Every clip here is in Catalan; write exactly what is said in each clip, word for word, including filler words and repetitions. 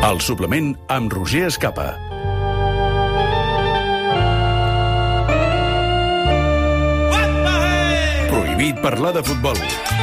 El suplement amb Roger Escapa. Prohibit parlar de futbol.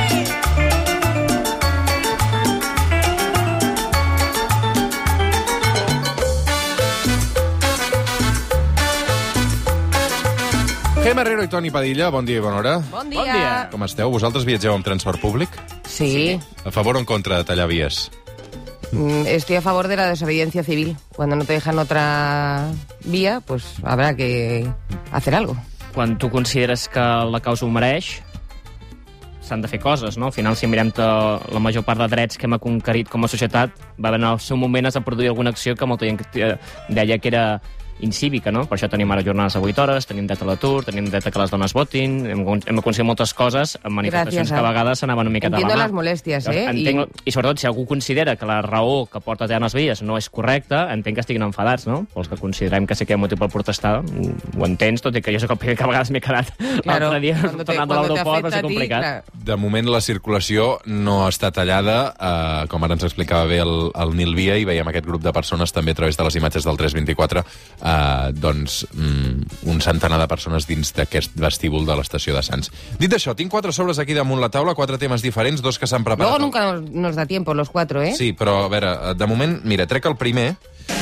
Gemma Herrero i Toni Padilla, bon dia i bona hora. Bon dia. Bon dia. Com esteu? Vosaltres viatgeu amb transport públic? Sí, A favor o en contra de tallar vies? mm, estoy a favor de la desobediencia civil. Cuando no te dejan otra vía, pues habrá que hacer algo. Quan tu consideres que la causa ho mereix, s'han de fer coses, no? Al final, si mirem la major part de drets que hem conquerit com a societat, va haver en el seu moment has de produir alguna acció que molta gent deia que era incívica, no? Per això tenim ara jornades de vuit hores, tenim dret a l'atur, tenim dret a que les dones votin, hem, hem aconseguit moltes coses en manifestacions Gràcies, que a vegades s'anaven una miqueta a la mà. Entiendo las molestias, ¿eh? Entenc, I... I sobretot, si algú considera que la raó que porta tallant les vies no és correcta, entenc que estiguin enfadats, no? Pels que considerem que sí que hi ha motiu per protestar, ho entens, tot i que jo soc el primer que a vegades m'he quedat Claro, l'altre dia cuando te- tornant de cuando te l'aeroport, va afecta ser a ti, complicat. claro. De moment la circulació no està tallada, eh, com ara ens explicava bé el, el Nil Via, i veiem aquest grup de persones també a través de les imatges del tres vint-i-quatre, eh, doncs mm, un centenar de persones dins d'aquest vestíbul de l'estació de Sants. Dit això, tinc quatre sobres aquí damunt la taula, quatre temes diferents, dos que s'han preparat. Luego nunca nos, nos da tiempo, los cuatro, ¿eh? Sí, però a veure, de moment, mira, trec el primer.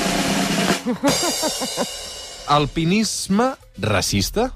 Alpinisme racista?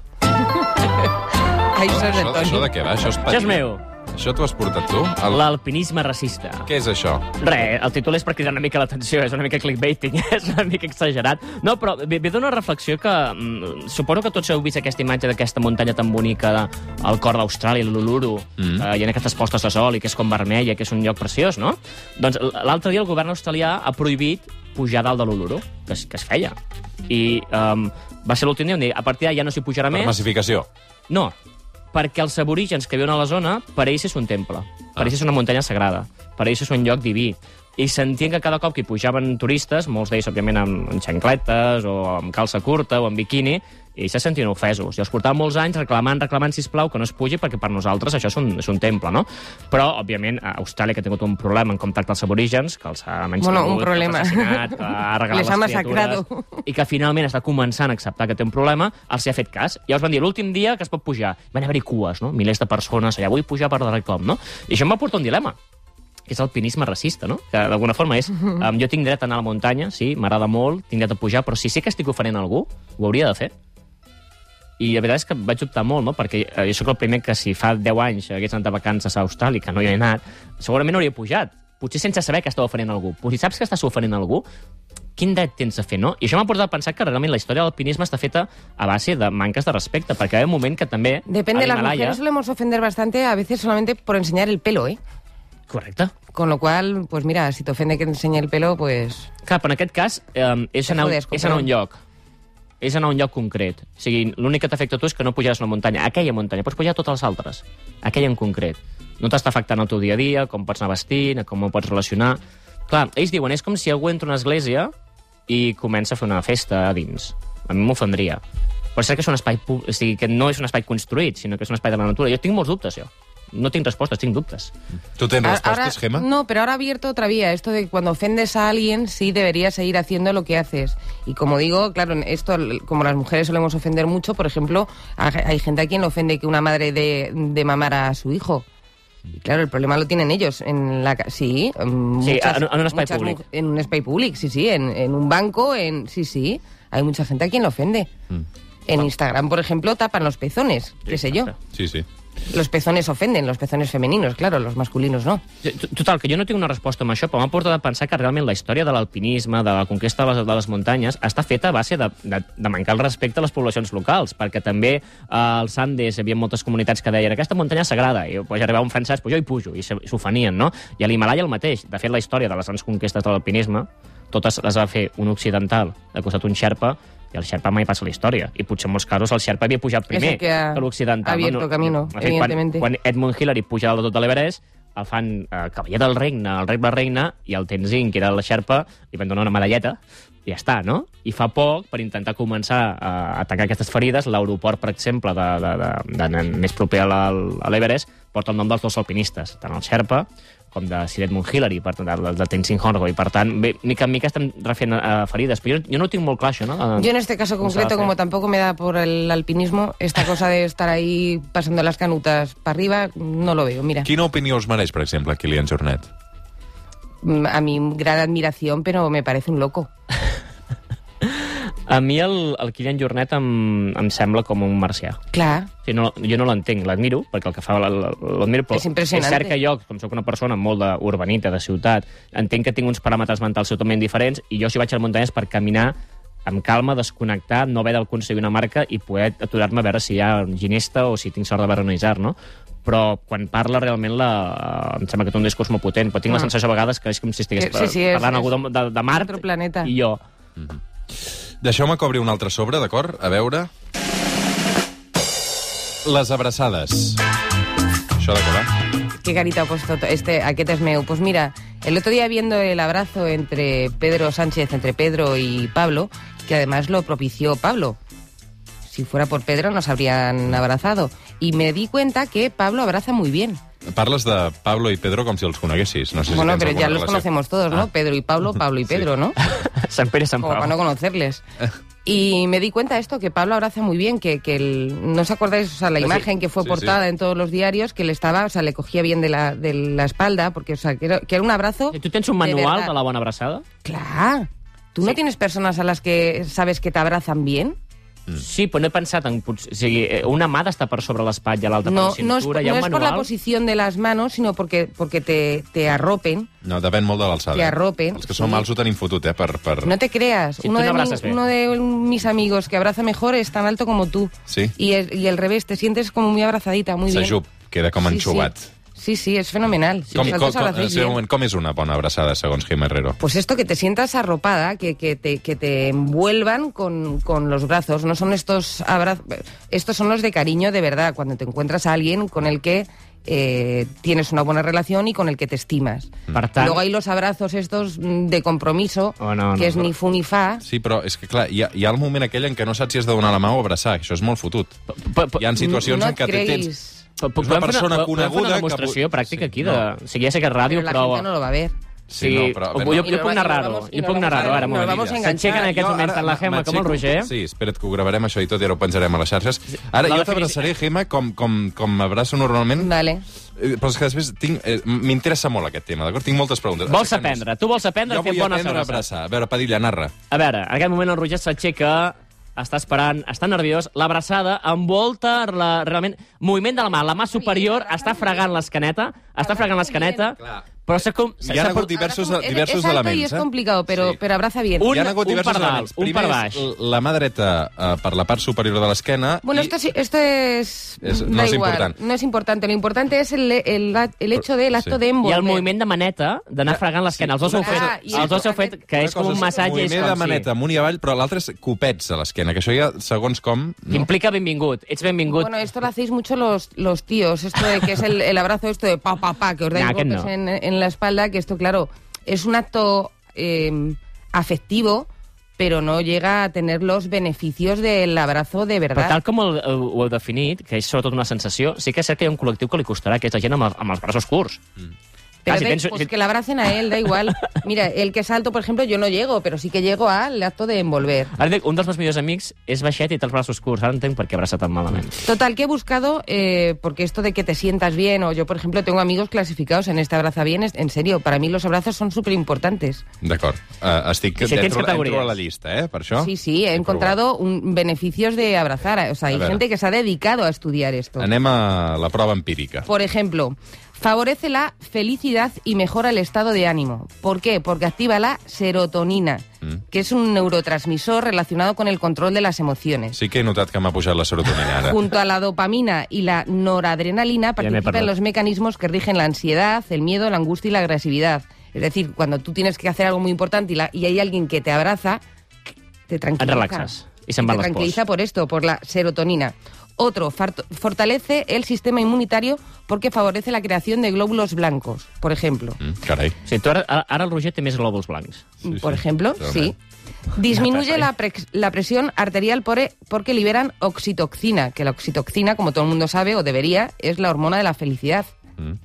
Ahí sos Això, el això Toni. de què va? Això és Això és patina. meu. Això t'ho has portat tu? El... L'alpinisme racista. Què és això? Res, el títol és per cridar una mica l'atenció, és una mica clickbaiting, és una mica exagerat. No, però ve, ve d'una reflexió que... Mm, suposo que tots heu vist aquesta imatge d'aquesta muntanya tan bonica al cor d'Austràlia, l'Uluru, mm. eh, i en aquestes postes de sol, i que és com vermella, que és un lloc preciós, no? Doncs l'altre dia el govern australià ha prohibit pujar dalt de l'Uluru, que, es, que es feia. I um, va ser l'últim dia on dir, a partir d'ara ja no s'hi pujarà Per més. massificació. No, perquè els aborígens que viuen a la zona, per ells és un temple. Per ells és una muntanya sagrada. Per ells és un lloc diví. I sentien que cada cop que hi pujaven turistes, molts d'ells, òbviament, amb, amb xancletes o amb calça curta o amb biquini, i se sentien ofesos. I els portaven molts anys reclamant, reclamant, sisplau, que no es pugi, perquè per nosaltres això és un, és un temple, no? Però, òbviament, a Austràlia, que ha tingut un problema en com tracta els aborígens, que els ha menystingut, Bueno, un problema. que els ha assassinat, que ha regalat Les ha les massacrado. criatures, i que finalment està començant a acceptar que té un problema, els hi ha fet cas. Ja us van dir l'últim dia que es pot pujar. Van haver-hi cues, no? Milers de persones, allà vull pujar per darrere com, no? I això em va portar un dilema, que és alpinisme racista, no? Que d'alguna forma és, um, jo tinc dret a anar a la muntanya, sí, m'agrada molt, tinc dret a pujar, però si sé que estic oferint a algú, ho hauria de fer. I la veritat és que vaig optar molt, no? Perquè eh, jo sóc el primer que si fa deu anys hagués anat de vacances a Austràlia, que no hi he anat, segurament hauria pujat. Potser sense saber que estava oferint a algú. Però si saps que estàs oferint a algú, quin dret tens a fer, no? I això m'ha portat a pensar que realment la història de l'alpinisme està feta a base de manques de respecte, perquè hi ha un moment que també... Depende, a las l'Himalaya- mujeres solemos ofender bastante, a veces solamente por enseñar el pelo, ¿eh? Correcte. Con lo cual, pues mira, si te ofende que enseñe el pelo, pues... Clar, però en aquest cas eh, és, anar, jodes, és anar a un compreu. lloc. És anar a un lloc concret. O sigui, l'únic que t'afecta a tu és que no pujaràs una muntanya. Aquella muntanya. Pots pujar a totes les altres. Aquella en concret. No t'està afectant el teu dia a dia, com pots anar vestint, com ho pots relacionar. Clar, ells diuen, és com si algú entra a una església i comença a fer una festa a dins. A mi m'ofendria. Però és cert que és un espai, pu- o sigui, que no és un espai construït, sinó que és un espai de la natura. Jo tinc molts dubtes, jo. No tinc respostes, tinc dubtes. Tu tens Ahora- respostes, Gemma? No, pero ahora ha abierto otra vía. Esto de que cuando ofendes a alguien, sí deberías seguir haciendo lo que haces. Y como digo, claro, esto, como las mujeres solemos ofender mucho, por ejemplo, hay hay gente a quien le ofende que una madre de, de mamar a su hijo. Y claro, el problema lo tienen ellos. En la, ca- sí, en Sí, muchas- en un- en un espai muchas públic. mu- En un espai públic, sí, sí. En, en un banco, en sí, sí. Hay mucha gente a quien le ofende. En Instagram, por ejemplo, tapan los pezones, qué sé yo. Sí, sí. Los pezones ofenden, los pezones femeninos, claro, los masculinos no. Total, que jo no tinc una resposta amb això, però m'ha portat a pensar que realment la història de l'alpinisme, de la conquesta de les, de les muntanyes, està feta a base de, de, de mancar el respecte a les poblacions locals, perquè també eh, als Andes hi havia moltes comunitats que deien aquesta muntanya és sagrada, i pues, arribava un francès, pues jo hi pujo, i se- s'ofenien, no? I a l'Himalaya el mateix. De fet, la història de les grans conquestes de l'alpinisme, totes les va fer un occidental, de costat un xerpa, i el xerpa mai passa a la història. I potser en molts casos el xerpa havia pujat primer És el que ha que l'occidental. abierto camino, De fet, evidentemente. Quan, quan Edmund Hillary puja dalt de tot de l'Everest, el fan eh, cavaller del regne, el rei la reina, i el Tenzin, que era la xerpa, li van donar una medalleta, i ja està, no? I fa poc, per intentar començar a atacar aquestes ferides, l'aeroport, per exemple, de, de, de, de, de, més proper a la- a l'Everest, porta el nom dels dos alpinistes, tant el Sherpa com de Siret Munhilary, per tant, el de Tenzing Norgay. Per tant, bé, mica en mica estem refent uh, ferides, però jo, jo no ho tinc molt clar, això, no? Yo en este caso concreto, como tampoco me da por el alpinismo, esta cosa de estar ahí pasando las canutas para arriba, no lo veo, mira. Quina opinió us mereix, per exemple, Kilian Jornet? A mi gran admiración, pero me parece un loco. A mi el, el Kilian Jornet em, em sembla com un marcià. Clar. O sigui, no, jo no l'entenc, l'admiro, perquè el que fa l'admiro, però és impressionant. És cert que jo, com sóc una persona molt d'urbanita, de ciutat, entenc que tinc uns paràmetres mentals totalment diferents, i jo si vaig a les muntanyes per caminar amb calma, desconnectar, no haver d'aconseguir una marca i poder aturar-me a veure si hi ha ginesta o si tinc sort de veure un isar, no? Però quan parla realment la... em sembla que té un discurs molt potent, però tinc Ah. la sensació a vegades que és com si estigués Sí, sí, és- parlant algú de, de, de Mart Otro planeta. i jo. Deixeu-me que obri un altre sobre, d'acord? A veure... Les abraçades. Això de què va? Qué carita ha puesto este, aquest es meu. Pues mira, el otro día viendo el abrazo entre Pedro Sánchez, entre Pedro y Pablo, que además lo propició Pablo. Si fuera por Pedro nos habrían abrazado. Y me di cuenta que Pablo abraza muy bien. Parles de Pablo i Pedro com si els coneguessis. No sé si Bueno, tens pero ya alguna los relació. conocemos todos, ¿no? Ah. Pedro y Pablo, Pablo y Sí. Pedro, ¿no? Sant Pere i Sant Como Pau. para no conocerles. Y me di cuenta de esto, que Pablo abraza muy bien, que, que el, ¿no os acordáis? O sea, la Sí, imagen que fue sí, portada sí. en todos los diarios, que le estaba, o sea, le cogía bien de la, de la espalda, porque, o sea, que era, que era un abrazo. Tu tens un de manual verdad. de la bona abraçada? Claro. ¿Tú Sí. no tienes personas a las que sabes que te abrazan bien? Sí, però no he pensat en... potser- O sigui, eh, una mà d'estar per sobre l'espatlla, l'altra per No, la no es, cintura, hi ha no un es por la manual? posición de las manos, sino porque, porque te, te arropen. No, depèn molt de l'alçada. Que arropen, Els que som sí. alts ho tenim fotut, eh? Per, per... No te creas. Si uno, tú no de mi- abrazas bien. uno de mis amigos que abraza mejor es tan alto como tú. Sí. Y el, y el revés, te sientes como muy abrazadita, muy bien. S'ajup, queda com Sí, enxugat. Sí. Sí, sí, es fenomenal. Si Com, os com, saltos com, abracéis sí, un bien. moment, com és una bona abraçada, segons Jim Herrero? Pues esto, que te sientas arropada, que, que, te, que te envuelvan con, con los brazos. No son estos abrazos... Estos son los de cariño de verdad, cuando te encuentras a alguien con el que eh, tienes una buena relación y con el que te estimas. Per tant, Luego hay los abrazos estos mm, de compromiso, Oh, no, no, que es però- ni fu ni fa. Sí, però és que, clar, hi ha, hi ha el moment aquell en què no saps si has de donar la mà o abraçar. Això és molt fotut. p- p- Hi ha situacions no en què et te creguis. tens... p- és una podem fer persona podem fer coneguda una que demostració pu- pràctica sí, aquí, no. de... O sigui, ja sé que és ràdio, Pero la però... gente no lo va a ver. Sí, Sí, no, però... jo, ben- jo Y puc nos va- anar y nos raro. vamos- y Jo nos puc anar vamos a- raro, ara, un nos moment. vamos a enganchar. S'aixequen en aquests Jo moments ara tant la Gemma com el m'aixeco- Roger. Sí, espera't que ho gravarem això i tot i ara ho penjarem a les xarxes. Ara, La jo definició- t'abraçaré, Gemma, com, com, com m'abraço normalment. Vale. Eh, Però és que després tinc, eh, m'interessa molt aquest tema, d'acord? Tinc moltes preguntes. Vols Aixequem-nos. aprendre? Tu vols aprendre Jo a fer vull bones aprendre a abraçades. abraçar. A veure, Padilla, narra. A veure, en aquest moment el Roger s'aixeca, està esperant, està nerviós, l'abraçada envolta la, realment moviment de la mà, la mà superior està fregant l'escaneta, està fregant l'escaneta, però s'ha com... Hi ha hagut diversos, Abraza- diversos es alto elements. y es eh? complicado, pero, Sí. pero abraza bien. Un- Hi ha hagut un diversos per dalt, elements. un Primer per és baix. l- la mà dreta eh, per la part superior de l'esquena. Bueno, i... esto, sí- esto es... Es- no da es igual, importante. No es importante. Lo importante es el, el, el hecho del acto Sí. de Hi envolver. ha el moviment de maneta, d'anar fregant l'esquena. Els dos una heu fet, cosa- Ah, i els dos heu una fet, que Una és com cosa un massatge. és moviment com de si- maneta amunt i avall, però l'altre és copets a l'esquena, que això ja, segons com... Que implica benvingut. Ets benvingut. Bueno, esto lo hacéis mucho los, los tíos, esto de que es el, el abrazo esto de pa, pa, pa, que os dais Nah, que golpes no. en, en la espalda, que esto, claro, es un acto eh, afectivo, pero no llega a tener los beneficios del abrazo de Però verdad. tal com el, el, ho heu definit, que és sobretot una sensació, sí que és cert que hi ha un col·lectiu que li costarà, que és la gent amb, el, amb els braços curts. Pero Ah, si da- tens- pues si- que la abracen a él, da igual. Mira, el que salto, por ejemplo, yo no llego, pero sí que llego al acto de envolver. Ara dic, un dels meus millors amics és baixet i té els braços curts. Ara entenc per què abraça tan malament. Total, que he buscado, eh, porque esto de que te sientas bien, o yo, por ejemplo, tengo amigos clasificados en este abraza bien, es- en serio, para mí los abrazos son súper importantes. D'acord. Uh, estic I si tens entro, categories. entro a la llista, eh, per això. Sí, sí, he encontrado un, beneficios de abrazar. O sea, hay A ver. gente que se ha dedicado a estudiar esto. Anem a la prova empírica. Por ejemplo, favorece la felicidad y mejora el estado de ánimo. ¿Por qué? Porque activa la serotonina, Mm. que es un neurotransmisor relacionado con el control de las emociones. Sí que he notat que m'ha pujat la serotonina ara. Junto a la dopamina y la noradrenalina me he participan perdido. los mecanismos que rigen la ansiedad, el miedo, la angustia y la agresividad. Es decir, cuando tú tienes que hacer algo muy importante y, la- y hay alguien que te abraza, te Et tranquiliza. relaxes i se'n van Te les pors. tranquiliza por esto, por la serotonina. Otro, farto- fortalece el sistema inmunitario porque favorece la creación de glóbulos blancos, por ejemplo. Mm, carai. Sí, tu ara, ara el Roger té més glòbuls blancs. Sí, por sí, ejemplo, realment. sí. Disminuye Ya, la, pre- la presión arterial por- porque liberan oxitoxina, que la oxitoxina, como todo el mundo sabe, o debería, es la hormona de la felicidad. Mm.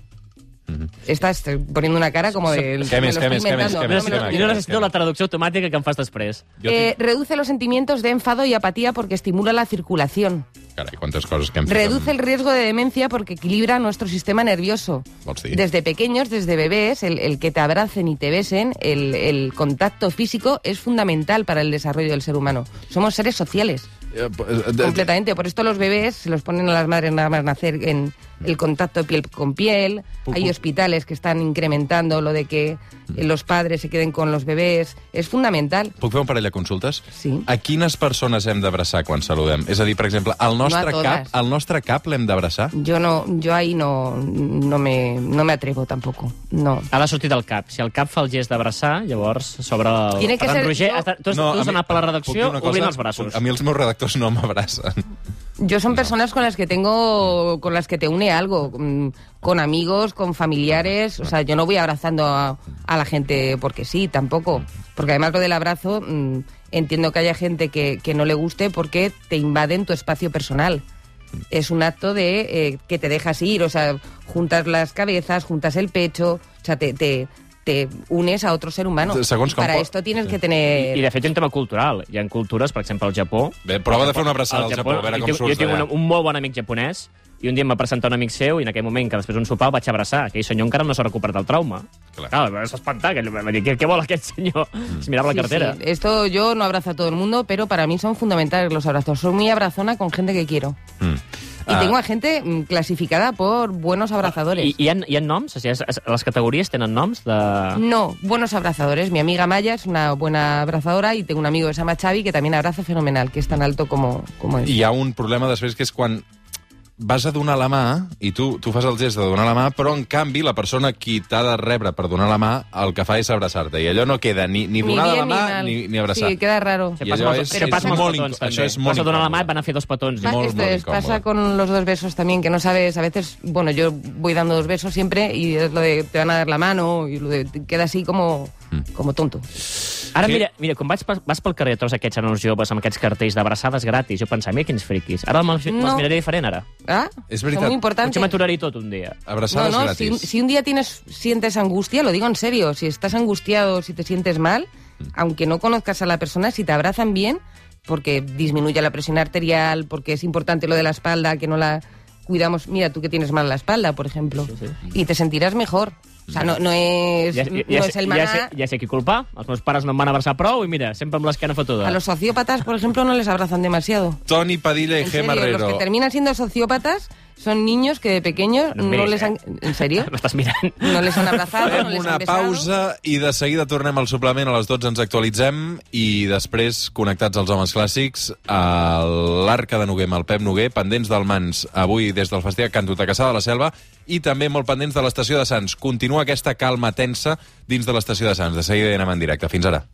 Estás poniendo una cara como de... Què me més, lo què estoy més, què més, inventando, què no més, me què lo- més? I no necessito la traducció automàtica que em fas després. Jo Eh, tinc... reduce los sentimientos de enfado y apatía porque estimula la circulación. Carai, quantes coses que hem fet. Reduce el amb- riesgo de demencia porque equilibra nuestro sistema nervioso. Vols dir? Desde pequeños, desde bebés, el, el que te abracen y te besen, el, el contacto físico es fundamental para el desarrollo del ser humano. Somos seres sociales, Eh, eh, de- completamente. Por esto los bebés se los ponen a las madres nada más nacer en el contacto piel con piel. Puc- Hay hospitales que están incrementando lo de que eh, los padres se queden con los bebés. Es fundamental. Puc fer un parell de consultes? Sí. A quines persones hem d'abraçar quan saludem? És a dir, per exemple, el nostre No a cap, totes. el nostre cap l'hem d'abraçar? Yo no, yo ahí no, no me, no me atrevo tampoco. No. Ha de sortir del cap. Si el cap fa el gest d'abraçar, llavors sobre el... Tiene que Per tant, ser- Roger, no. has, tu has, No, tu has a mi- anat per la puc dir redacció una cosa? obrint els braços. A mi els meus redactors no m'abracen. Yo son personas con las que tengo, con las que te une algo, mm, con amigos, con familiares. O sea, yo no voy abrazando a, a la gente porque sí, tampoco. Porque además lo del abrazo, mm, entiendo que haya gente que, que no le guste porque te invaden tu espacio personal. Es un acto de eh, que te dejas ir, o sea, juntas las cabezas, juntas el pecho, o sea, te, te, te unes a otro ser humano. Segons com Para po- esto tienes que I, tener... I, de fet, hi ha un tema cultural. Hi ha cultures, per exemple, al Japó... Bé, prova de fer una abraçada al Japó, a veure jo com tinc- surts Jo tinc un, d'allà. un molt bon amic japonès i un dia em va presentar un amic seu i en aquell moment, que després d'un sopar, el vaig abraçar. Aquell senyor encara no s'ha recuperat del trauma. Clar. Clar, va s'espantar, que va dir, què, què vol aquest senyor? Es mirava la Sí, cartera. sí. Esto yo no abrazo a todo el mundo, pero para mí son fundamentales los abrazos. Soy muy abrazona con gente que quiero. Mm. Y Ah. tengo a gente mm, clasificada por buenos abrazadores. I, i, hi ha, hi ha noms? O sigui, es, es, les categories tenen noms de... No, buenos abrazadores. Mi amiga Maya es una buena abrazadora y tengo un amigo que se llama Xavi que también abraza fenomenal, que es tan alto como, como él. Hi ha un problema després que és quan vas a donar la mà i tu, tu fas el gest de donar la mà, però en canvi la persona qui t'ha de rebre per donar la mà el que fa és abraçar-te i allò no queda ni, ni donar la bien mà mal. ni, ni abraçar. Sí, queda raro. Sí, I passa allò amb és- els, però és passa amb els molt petons, inc- això també. és molt Vas a donar la mà incòmode. i van a fer dos petons. Pa- molt, Esto molt es, incómodo. pasa con los dos besos también, que no sabes, a veces, bueno, yo voy dando dos besos siempre y es lo de te van a dar la mano y lo de te queda así como, como tonto. Ara, Que- mira, mira, quan vaig, pe- vas pel carrer tots aquests nanos joves amb aquests cartells d'abraçades gratis, jo pensava, mira quins friquis. Ara me'ls No. me'ls miraré diferent, ara. ¿Ah? Es Son verdad. muy importantes. Potser m'aturaré tot un dia. No, Abraçades no, si, gratis. si un día tienes, sientes angustia, lo digo en serio, si estás angustiado, si te sientes mal, aunque no conozcas a la persona, si te abrazan bien, porque disminuye la presión arterial, porque es importante lo de la espalda, que no la cuidamos. Mira, tú que tienes mal la espalda, por ejemplo, Sí, sí. y te sentirás mejor. O sea, no, no es, Ja, ja, no ja, es el ja, maná. sé, ja sé qui culpar. Els meus pares no em van abraçar prou i mira, sempre amb l'esquena fotuda. A los sociópatas, por ejemplo, no les abrazan demasiado. Toni Padilla i En G. serio, los Marrero. que terminan siendo sociópatas son niños que de pequeños No no, em miris, les han... eh? ¿En serio? M'estàs mirant. No les han abrazado, no Fem les una han besado. pausa i de seguida tornem al suplement. A les dotze ens actualitzem i després, connectats als homes clàssics, a l'Arca de Noguer amb el Pep Noguer, pendents del Mans avui des del Festival Canto de Caçà de la Selva i també molt pendents de l'estació de Sants. Continua aquesta calma tensa dins de l'estació de Sants. De seguida anem en directe. Fins ara.